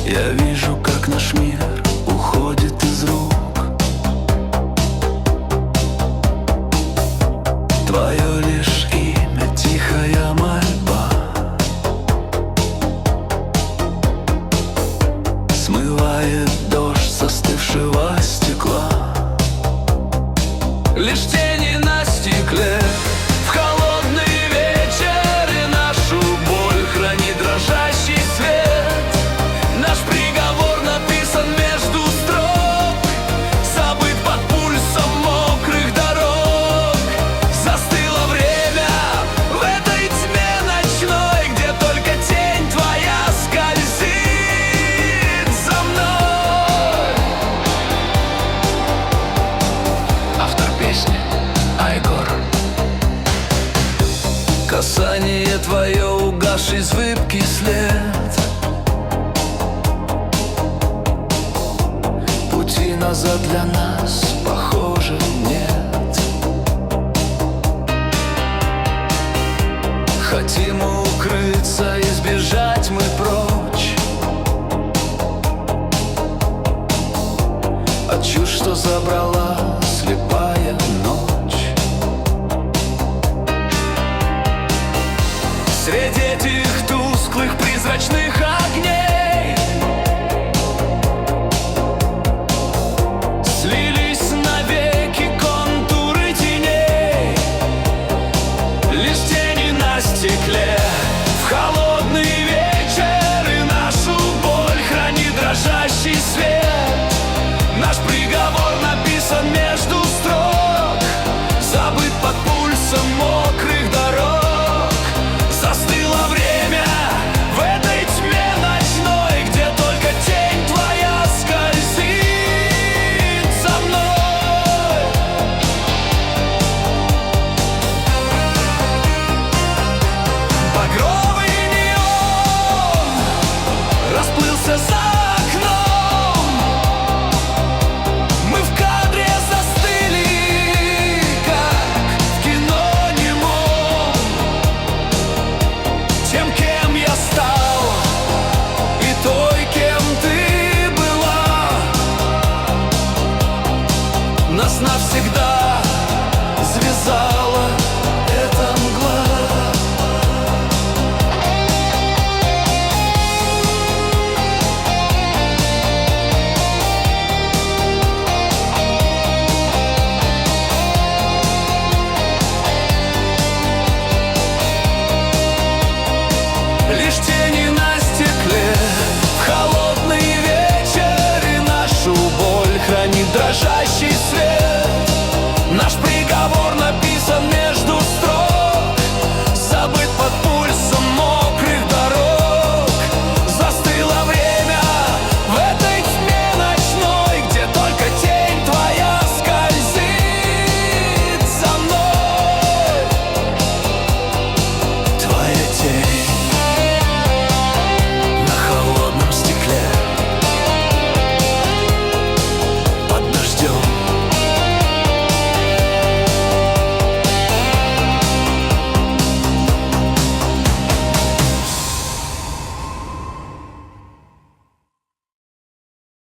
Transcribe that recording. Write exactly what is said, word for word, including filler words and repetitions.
Я вижу, как наш мир уходит из рук. Твое лишь имя, тихая мольба, смывает дождь застывшего стекла. Лишь тени на стекле в холодный вечер, и нашу боль хранит дрожащий свет. Наш приговор написан между строк, забыт под пульсом мокрых дорог. Застыло время в этой тьме ночной, где только тень твоя скользит за мной. Автор песни Айгор. Касание твое, угасший зыбкий след. Пути назад для нас, похоже, нет. Хотим укрыться, избежать мы прочь от чувств, что забрала слепая ночь. Среди этих тусклых призрачных огней слились навеки контуры теней. Лишь тени на стекле в холодный вечер, и нашу боль хранит дрожащий свет. Наш приговор написан между строк, забыт под пульсом мокрых дорог. Застыло время в этой тьме ночной, где только тень твоя скользит за мной. Багровый неон расплылся за